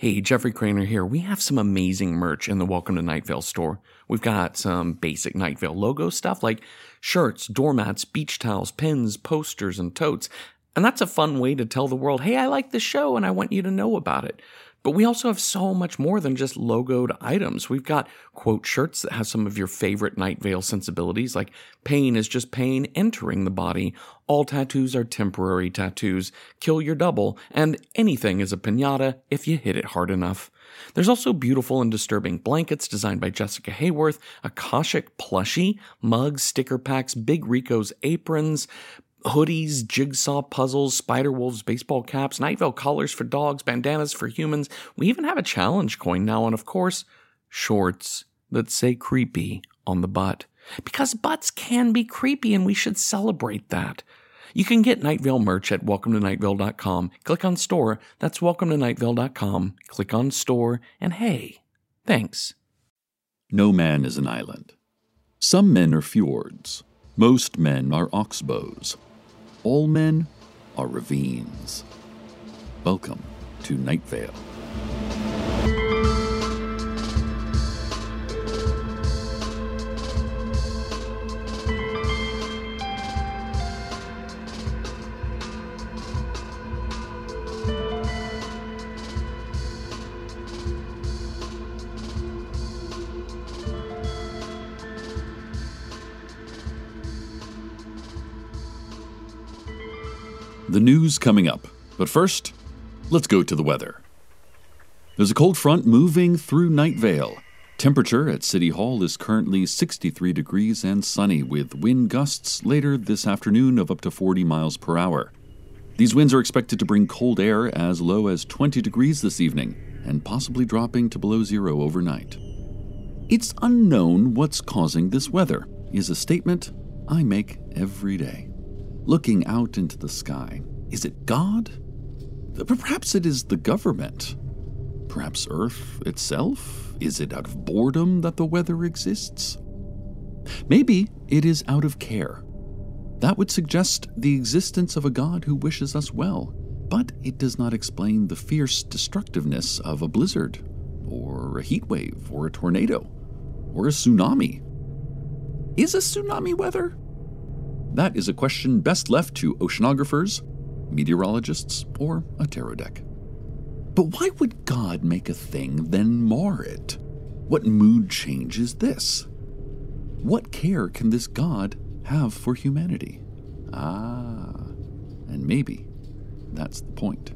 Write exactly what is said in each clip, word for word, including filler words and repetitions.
Hey, Jeffrey Craner here. We have some amazing merch in the Welcome to Night Vale store. We've got some basic Night Vale logo stuff like shirts, doormats, beach towels, pins, posters, and totes. And that's a fun way to tell the world, hey, I like the show and I want you to know about it. But we also have so much more than just logoed items. We've got quote shirts that have some of your favorite Night Vale sensibilities, like pain is just pain entering the body, all tattoos are temporary tattoos, kill your double, and anything is a piñata if you hit it hard enough. There's also beautiful and disturbing blankets designed by Jessica Hayworth, Akashic plushie, mugs, sticker packs, Big Rico's aprons, hoodies, jigsaw puzzles, Spider-Wolves baseball caps, Night Vale collars for dogs, bandanas for humans. We even have a challenge coin now, and of course, shorts that say creepy on the butt. Because butts can be creepy, and we should celebrate that. You can get Night Vale merch at welcome to night vale dot com. Click on store. That's welcome to night vale dot com. Click on store, and hey, thanks. No man is an island. Some men are fjords. Most men are oxbows. All men are ravines. Welcome to Night Vale. The news coming up, but first, let's go to the weather. There's a cold front moving through Night Vale. Temperature at City Hall is currently sixty-three degrees and sunny, with wind gusts later this afternoon of up to forty miles per hour. These winds are expected to bring cold air as low as twenty degrees this evening, and possibly dropping to below zero overnight. It's unknown what's causing this weather, is a statement I make every day. Looking out into the sky, is it God? Perhaps it is the government. Perhaps Earth itself? Is it out of boredom that the weather exists? Maybe it is out of care. That would suggest the existence of a God who wishes us well, but it does not explain the fierce destructiveness of a blizzard, or a heat wave, or a tornado, or a tsunami. Is a tsunami weather? That is a question best left to oceanographers, meteorologists, or a tarot deck. But why would God make a thing, then mar it? What mood change is this? What care can this God have for humanity? Ah, and maybe that's the point.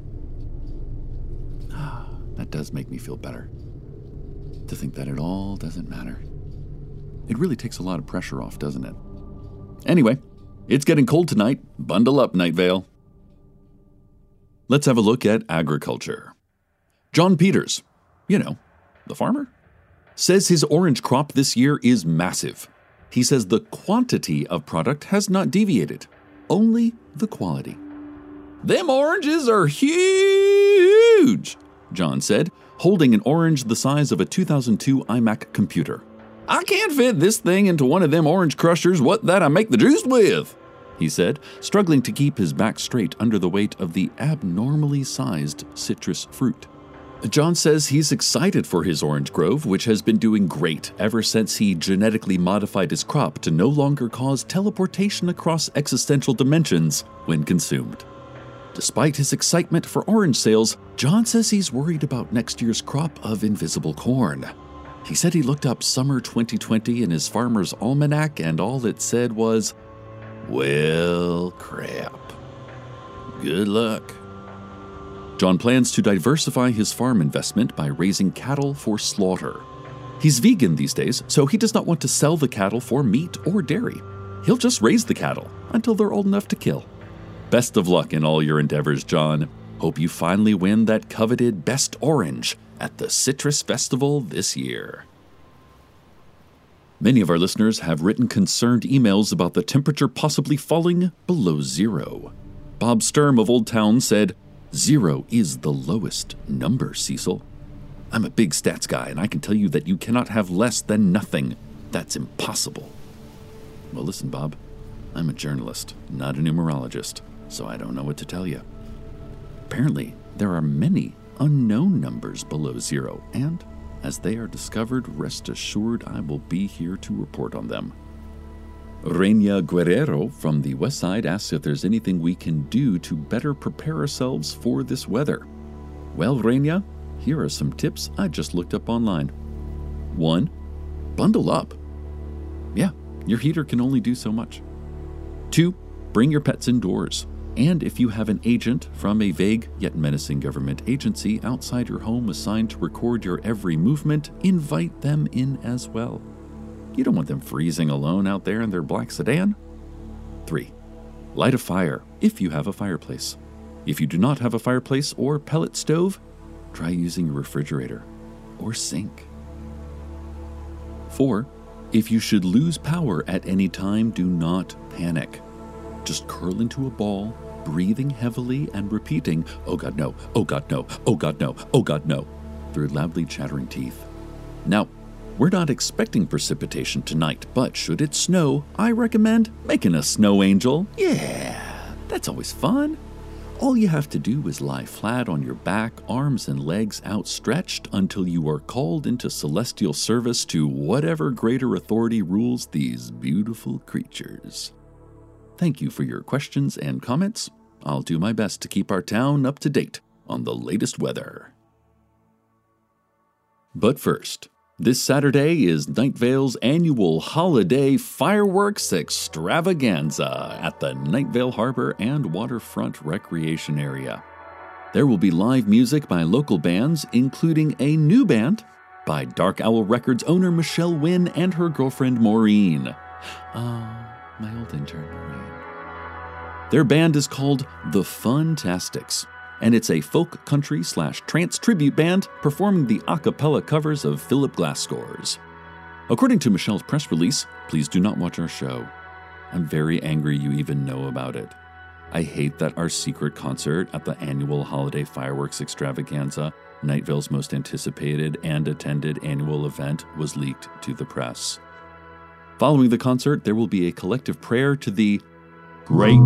Ah, that does make me feel better. To think that it all doesn't matter. It really takes a lot of pressure off, doesn't it? Anyway, it's getting cold tonight. Bundle up, Night Vale. Let's have a look at agriculture. John Peters, you know, the farmer, says his orange crop this year is massive. He says the quantity of product has not deviated, only the quality. Them oranges are huge, John said, holding an orange the size of a two thousand two iMac computer. I can't fit this thing into one of them orange crushers what that I make the juice with, he said, struggling to keep his back straight under the weight of the abnormally sized citrus fruit. John says he's excited for his orange grove, which has been doing great ever since he genetically modified his crop to no longer cause teleportation across existential dimensions when consumed. Despite his excitement for orange sales, John says he's worried about next year's crop of invisible corn. He said he looked up summer twenty twenty in his farmer's almanac, and all it said was, well, crap. Good luck. John plans to diversify his farm investment by raising cattle for slaughter. He's vegan these days, so he does not want to sell the cattle for meat or dairy. He'll just raise the cattle until they're old enough to kill. Best of luck in all your endeavors, John. Hope you finally win that coveted Best Orange at the Citrus Festival this year. Many of our listeners have written concerned emails about the temperature possibly falling below zero. Bob Sturm of Old Town said, Zero is the lowest number, Cecil. I'm a big stats guy, and I can tell you that you cannot have less than nothing. That's impossible. Well, listen, Bob, I'm a journalist, not a numerologist, so I don't know what to tell you. Apparently, there are many unknown numbers below zero, and as they are discovered, rest assured I will be here to report on them. Reina Guerrero from the west side asks if there's anything we can do to better prepare ourselves for this weather. Well, Reina, here are some tips I just looked up online. One, bundle up. Yeah, your heater can only do so much. Two, bring your pets indoors. And if you have an agent from a vague yet menacing government agency outside your home assigned to record your every movement, invite them in as well. You don't want them freezing alone out there in their black sedan. Three, light a fire if you have a fireplace. If you do not have a fireplace or pellet stove, try using a refrigerator or sink. Four, if you should lose power at any time, do not panic. Just curl into a ball, breathing heavily and repeating, "Oh God, no, oh God, no, oh God, no, oh God, no," through loudly chattering teeth. Now, we're not expecting precipitation tonight, but should it snow, I recommend making a snow angel. Yeah, that's always fun. All you have to do is lie flat on your back, arms and legs outstretched until you are called into celestial service to whatever greater authority rules these beautiful creatures. Thank you for your questions and comments. I'll do my best to keep our town up to date on the latest weather. But first, this Saturday is Night Vale's annual holiday fireworks extravaganza at the Night Vale Harbor and Waterfront Recreation Area. There will be live music by local bands, including a new band by Dark Owl Records owner Michelle Wynn and her girlfriend Maureen. Oh, my old intern Maureen. Their band is called The Funtastics, and it's a folk country slash trance tribute band performing the a cappella covers of Philip Glass scores. According to Michelle's press release, please do not watch our show. I'm very angry you even know about it. I hate that our secret concert at the annual holiday fireworks extravaganza, Night Vale's most anticipated and attended annual event, was leaked to the press. Following the concert, there will be a collective prayer to the Great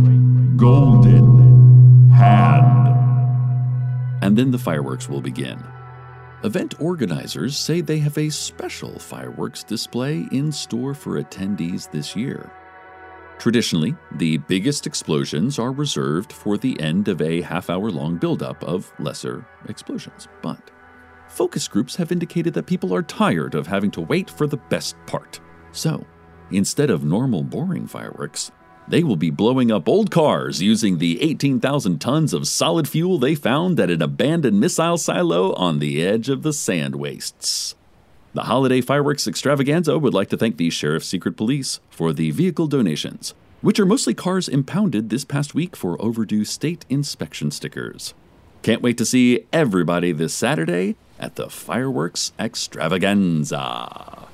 Golden Hand. And then the fireworks will begin. Event organizers say they have a special fireworks display in store for attendees this year. Traditionally, the biggest explosions are reserved for the end of a half-hour-long buildup of lesser explosions. But focus groups have indicated that people are tired of having to wait for the best part. So, instead of normal boring fireworks, they will be blowing up old cars using the eighteen thousand tons of solid fuel they found at an abandoned missile silo on the edge of the sand wastes. The holiday fireworks extravaganza would like to thank the Sheriff's Secret Police for the vehicle donations, which are mostly cars impounded this past week for overdue state inspection stickers. Can't wait to see everybody this Saturday at the fireworks extravaganza.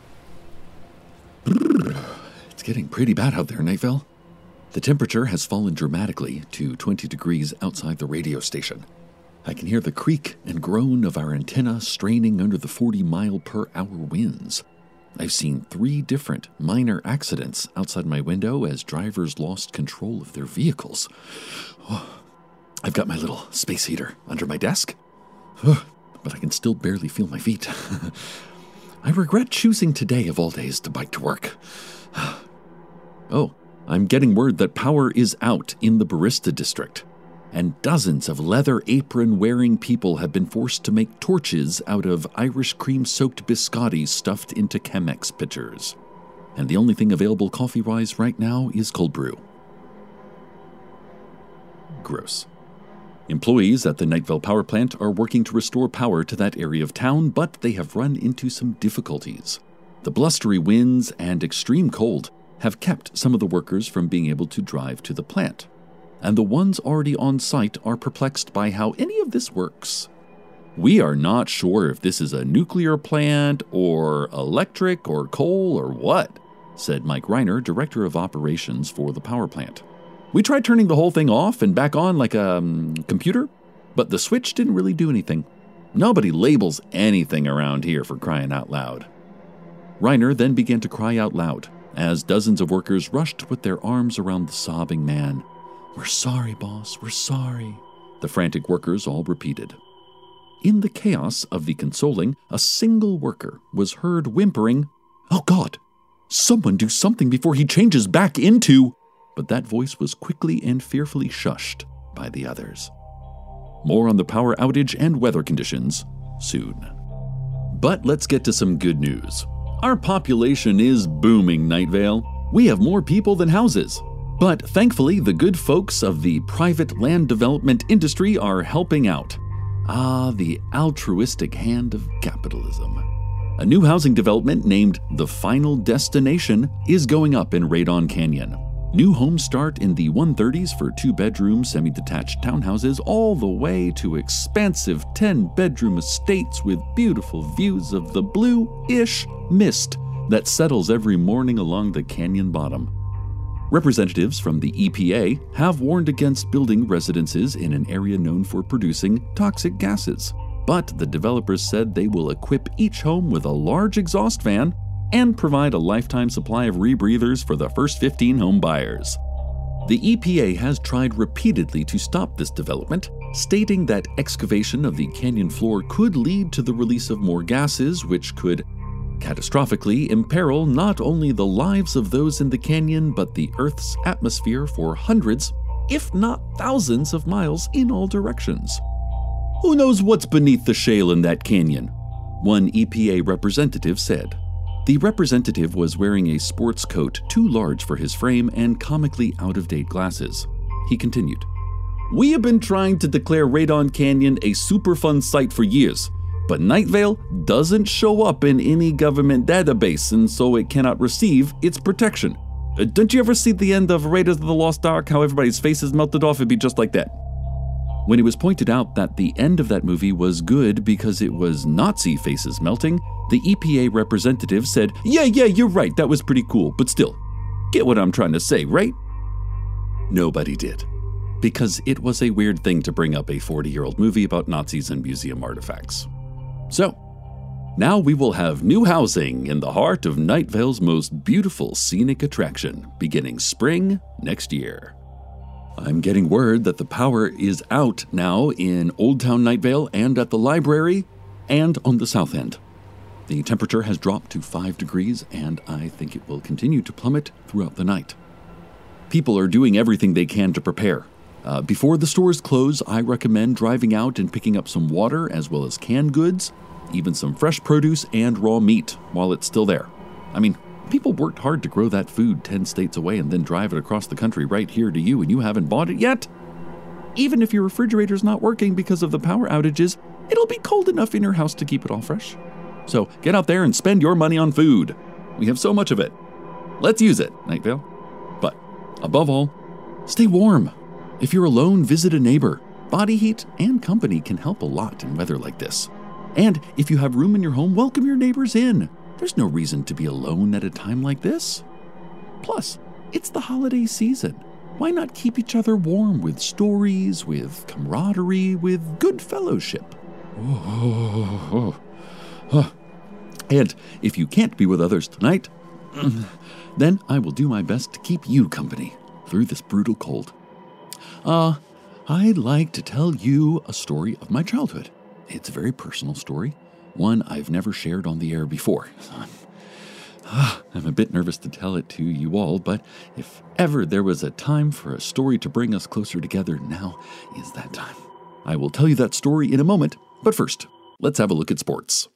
It's getting pretty bad out there, Night Vale. The temperature has fallen dramatically to twenty degrees outside the radio station. I can hear the creak and groan of our antenna straining under the forty mile per hour winds. I've seen three different minor accidents outside my window as drivers lost control of their vehicles. Oh, I've got my little space heater under my desk, oh, but I can still barely feel my feet. I regret choosing today of all days to bike to work. Oh, I'm getting word that power is out in the Barista District, and dozens of leather apron-wearing people have been forced to make torches out of Irish cream-soaked biscotti stuffed into Chemex pitchers. And the only thing available coffee-wise right now is cold brew. Gross. Employees at the Night Vale power plant are working to restore power to that area of town, but they have run into some difficulties. The blustery winds and extreme cold have kept some of the workers from being able to drive to the plant, and the ones already on site are perplexed by how any of this works. We are not sure if this is a nuclear plant, or electric, or coal, or what, said Mike Reiner, Director of Operations for the power plant. We tried turning the whole thing off and back on like a um, computer, but the switch didn't really do anything. Nobody labels anything around here, for crying out loud. Reiner then began to cry out loud as dozens of workers rushed to put their arms around the sobbing man. "We're sorry, boss, we're sorry," the frantic workers all repeated. In the chaos of the consoling, a single worker was heard whimpering, "Oh God, someone do something before he changes back into..." But that voice was quickly and fearfully shushed by the others. More on the power outage and weather conditions soon. But let's get to some good news. Our population is booming, Night Vale. We have more people than houses. But thankfully, the good folks of the private land development industry are helping out. Ah, the altruistic hand of capitalism. A new housing development named The Final Destination is going up in Radon Canyon. New homes start in the one thirties for two-bedroom semi-detached townhouses all the way to expansive ten-bedroom estates with beautiful views of the blue-ish mist that settles every morning along the canyon bottom. Representatives from the E P A have warned against building residences in an area known for producing toxic gases, but the developers said they will equip each home with a large exhaust fan and provide a lifetime supply of rebreathers for the first fifteen home buyers. The E P A has tried repeatedly to stop this development, stating that excavation of the canyon floor could lead to the release of more gases, which could catastrophically imperil not only the lives of those in the canyon, but the Earth's atmosphere for hundreds, if not thousands of miles in all directions. Who knows what's beneath the shale in that canyon? One E P A representative said. The representative was wearing a sports coat too large for his frame and comically out-of-date glasses. He continued, "We have been trying to declare Radon Canyon a Superfund site for years, but Night Vale doesn't show up in any government database, and so it cannot receive its protection. Uh, don't you ever see the end of Raiders of the Lost Ark, how everybody's faces melted off? It'd be just like that." When it was pointed out that the end of that movie was good because it was Nazi faces melting, the E P A representative said, yeah, yeah, you're right, that was pretty cool, but still, get what I'm trying to say, right? Nobody did, because it was a weird thing to bring up a forty-year-old movie about Nazis and museum artifacts. So, now we will have new housing in the heart of Night Vale's most beautiful scenic attraction, beginning spring next year. I'm getting word that the power is out now in Old Town Night Vale and at the library and on the south end. The temperature has dropped to five degrees, and I think it will continue to plummet throughout the night. People are doing everything they can to prepare. Uh, before the stores close, I recommend driving out and picking up some water as well as canned goods, even some fresh produce and raw meat while it's still there. I mean, people worked hard to grow that food ten states away and then drive it across the country right here to you, and you haven't bought it yet? Even if your refrigerator's not working because of the power outages, it'll be cold enough in your house to keep it all fresh. So get out there and spend your money on food. We have so much of it. Let's use it, Night Vale. But above all, stay warm. If you're alone, visit a neighbor. Body heat and company can help a lot in weather like this. And if you have room in your home, welcome your neighbors in. There's no reason to be alone at a time like this. Plus, it's the holiday season. Why not keep each other warm with stories, with camaraderie, with good fellowship? Oh, oh, oh, oh. And if you can't be with others tonight, then I will do my best to keep you company through this brutal cold. Uh, I'd like to tell you a story of my childhood. It's a very personal story, one I've never shared on the air before. I'm a bit nervous to tell it to you all, but if ever there was a time for a story to bring us closer together, now is that time. I will tell you that story in a moment, but first, let's have a look at sports.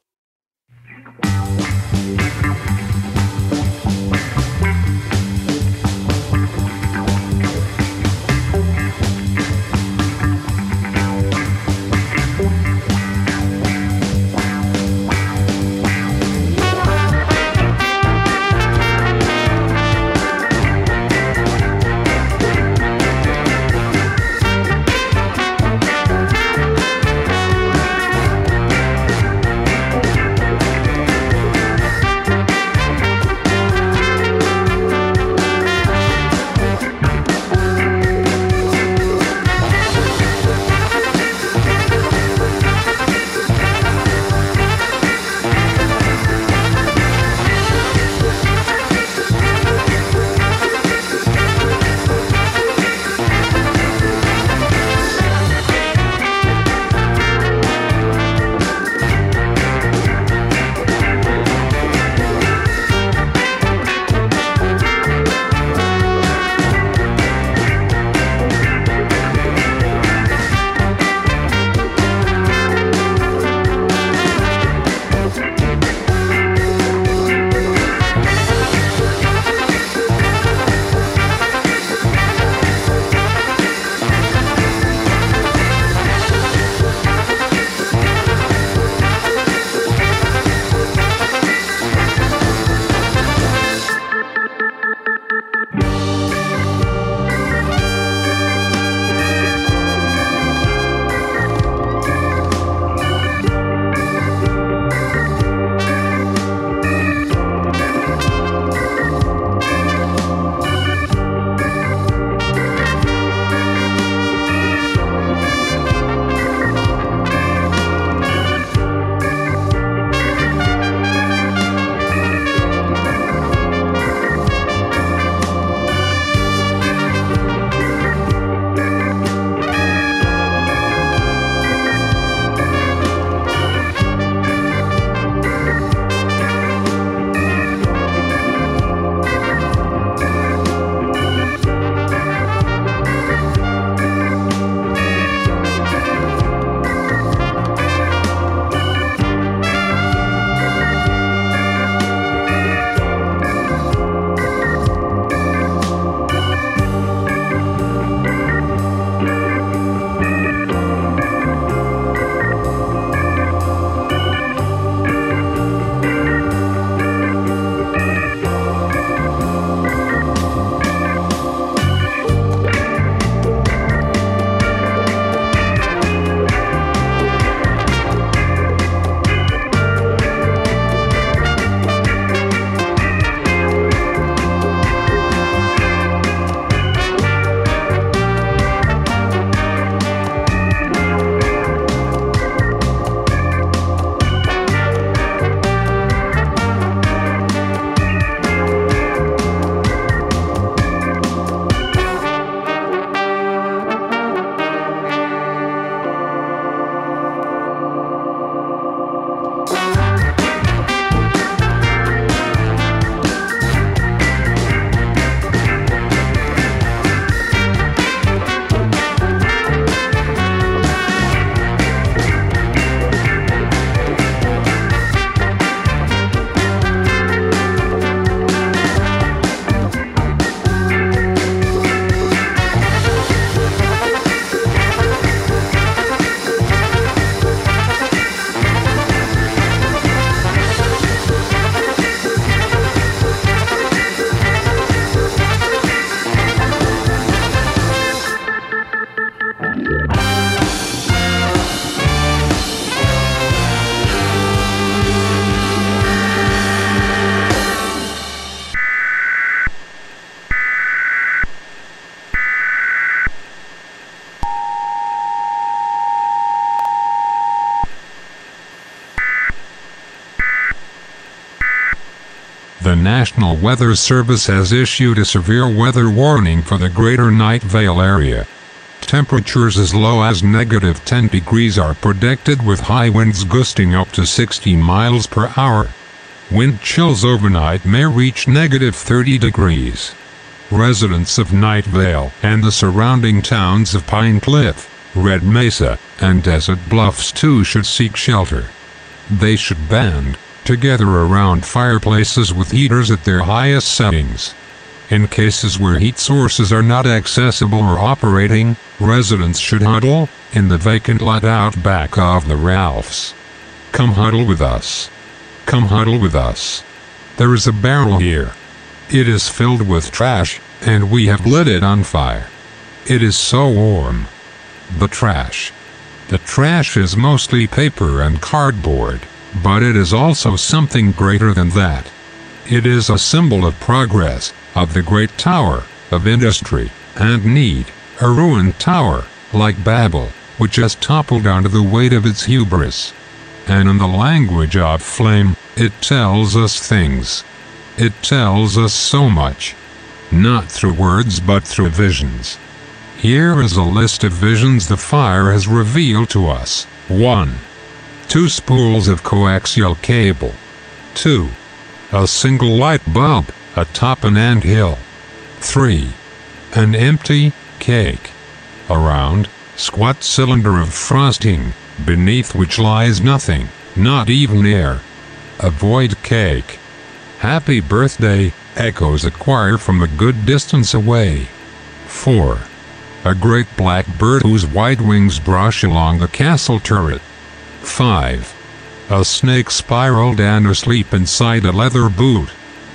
The National Weather Service has issued a severe weather warning for the greater Night Vale area. Temperatures as low as negative ten degrees are predicted, with high winds gusting up to sixty miles per hour. Wind chills overnight may reach negative thirty degrees. Residents of Night Vale and the surrounding towns of Pine Cliff, Red Mesa, and Desert Bluffs too should seek shelter. They should band together around fireplaces with heaters at their highest settings. In cases where heat sources are not accessible or operating, residents should huddle in the vacant lot out back of the Ralphs. Come huddle with us. Come huddle with us. There is a barrel here. It is filled with trash, and we have lit it on fire. It is so warm. The trash. The trash is mostly paper and cardboard, but it is also something greater than that. It is a symbol of progress, of the great tower, of industry, and need, a ruined tower, like Babel, which has toppled under the weight of its hubris. And in the language of flame, it tells us things. It tells us so much. Not through words but through visions. Here is a list of visions the fire has revealed to us. one. Two spools of coaxial cable. two. A single light bulb atop an ant hill. three. An empty cake. A round, squat cylinder of frosting, beneath which lies nothing, not even air. A void cake. Happy birthday, echoes a choir from a good distance away. four. A great black bird whose white wings brush along the castle turret. five. A snake spiraled and asleep inside a leather boot.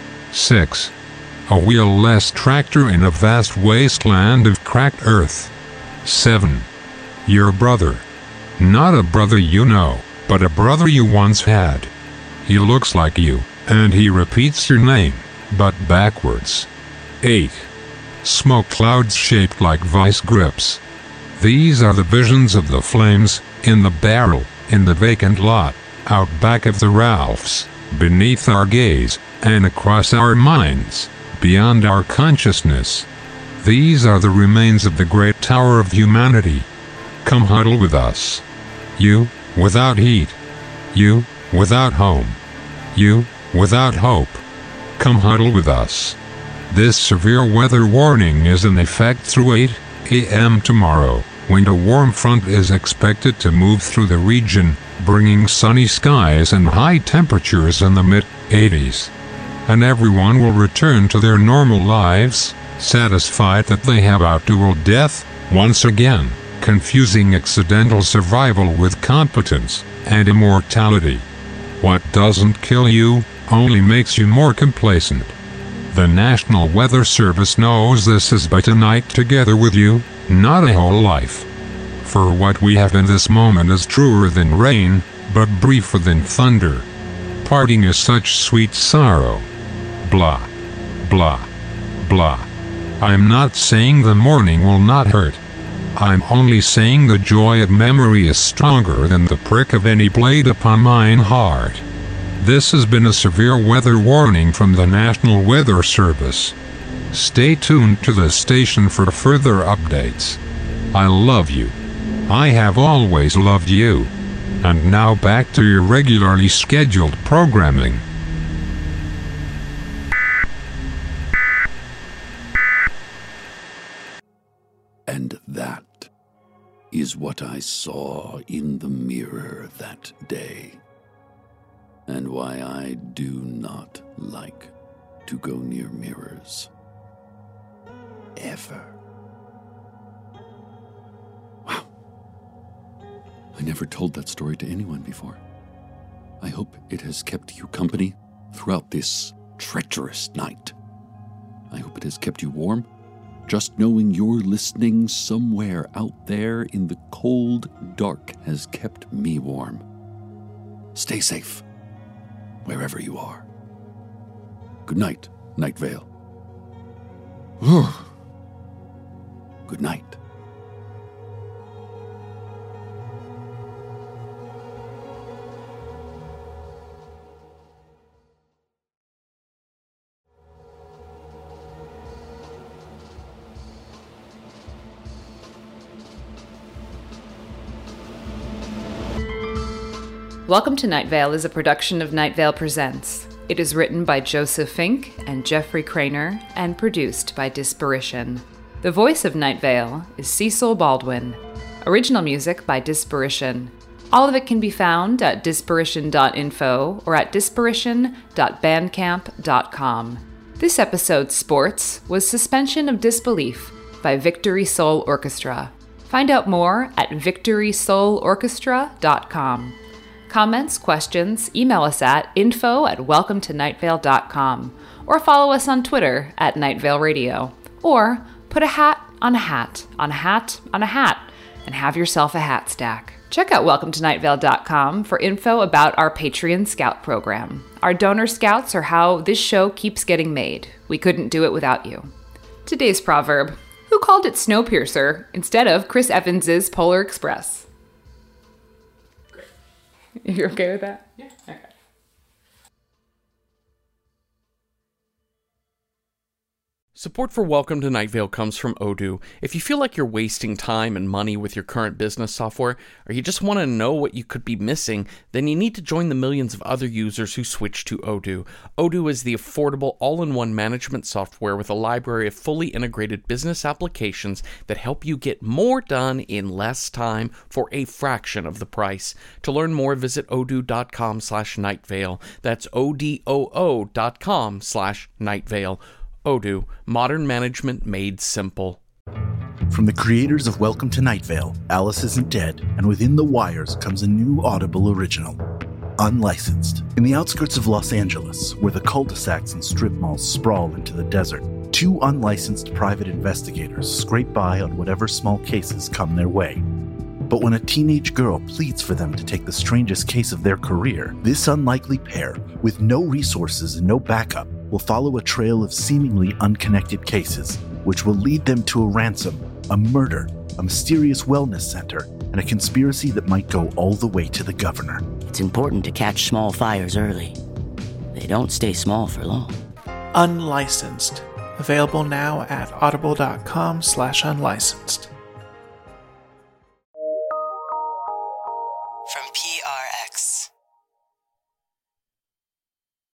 six. A wheel-less tractor in a vast wasteland of cracked earth. seven. Your brother. Not a brother you know, but a brother you once had. He looks like you, and he repeats your name, but backwards. eight. Smoke clouds shaped like vice grips. These are the visions of the flames, in the barrel, in the vacant lot, out back of the Ralphs, beneath our gaze, and across our minds, beyond our consciousness. These are the remains of the great tower of humanity. Come huddle with us. You, without heat. You, without home. You, without hope. Come huddle with us. This severe weather warning is in effect through eight A M tomorrow, when a warm front is expected to move through the region, bringing sunny skies and high temperatures in the mid eighties. And everyone will return to their normal lives, satisfied that they have outdueled death, once again, confusing accidental survival with competence and immortality. What doesn't kill you only makes you more complacent. The National Weather Service knows this is but a night together with you, not a whole life. For what we have in this moment is truer than rain, but briefer than thunder. Parting is such sweet sorrow. Blah, blah, blah. I'm not saying the mourning will not hurt. I'm only saying the joy of memory is stronger than the prick of any blade upon mine heart. This has been a severe weather warning from the National Weather Service. Stay tuned to the station for further updates. I love you. I have always loved you. And now back to your regularly scheduled programming. And that is what I saw in the mirror that day, and why I do not like to go near mirrors. Ever. Wow. I never told that story to anyone before. I hope it has kept you company throughout this treacherous night. I hope it has kept you warm. Just knowing you're listening somewhere out there in the cold dark has kept me warm. Stay safe, wherever you are. Good night, Night Vale. Good night. Welcome to Night Vale is a production of Night Vale Presents. It is written by Joseph Fink and Jeffrey Craner and produced by Disparition. The voice of Night Vale is Cecil Baldwin. Original music by Disparition. All of it can be found at disparition dot info or at disparition dot bandcamp dot com. This episode's sports was Suspension of Disbelief by Victory Soul Orchestra. Find out more at victory soul orchestra dot com. Comments, questions, email us at info at welcome to night vale dot com or follow us on Twitter at Night Vale Radio. Or put a hat on a hat on a hat on a hat and have yourself a hat stack. Check out welcome to night vale dot com for info about our Patreon Scout program. Our donor scouts are how this show keeps getting made. We couldn't do it without you. Today's proverb: who called it Snowpiercer instead of Chris Evans's Polar Express? Great. You're okay with that? Yeah. Okay. Support for Welcome to Night Vale comes from Odoo. If you feel like you're wasting time and money with your current business software, or you just want to know what you could be missing, then you need to join the millions of other users who switch to Odoo. Odoo is the affordable all-in-one management software with a library of fully integrated business applications that help you get more done in less time for a fraction of the price. To learn more, visit odoo dot com slash night vale. That's O D O O dot com slash night vale. Odoo, modern management made simple. From the creators of Welcome to Night Vale, Alice Isn't Dead, and Within the Wires comes a new Audible original, Unlicensed. In the outskirts of Los Angeles, where the cul-de-sacs and strip malls sprawl into the desert, two unlicensed private investigators scrape by on whatever small cases come their way. But when a teenage girl pleads for them to take the strangest case of their career, this unlikely pair, with no resources and no backup, will follow a trail of seemingly unconnected cases, which will lead them to a ransom, a murder, a mysterious wellness center, and a conspiracy that might go all the way to the governor. It's important to catch small fires early. They don't stay small for long. Unlicensed. Available now at audible dot com slash unlicensed. From P R X.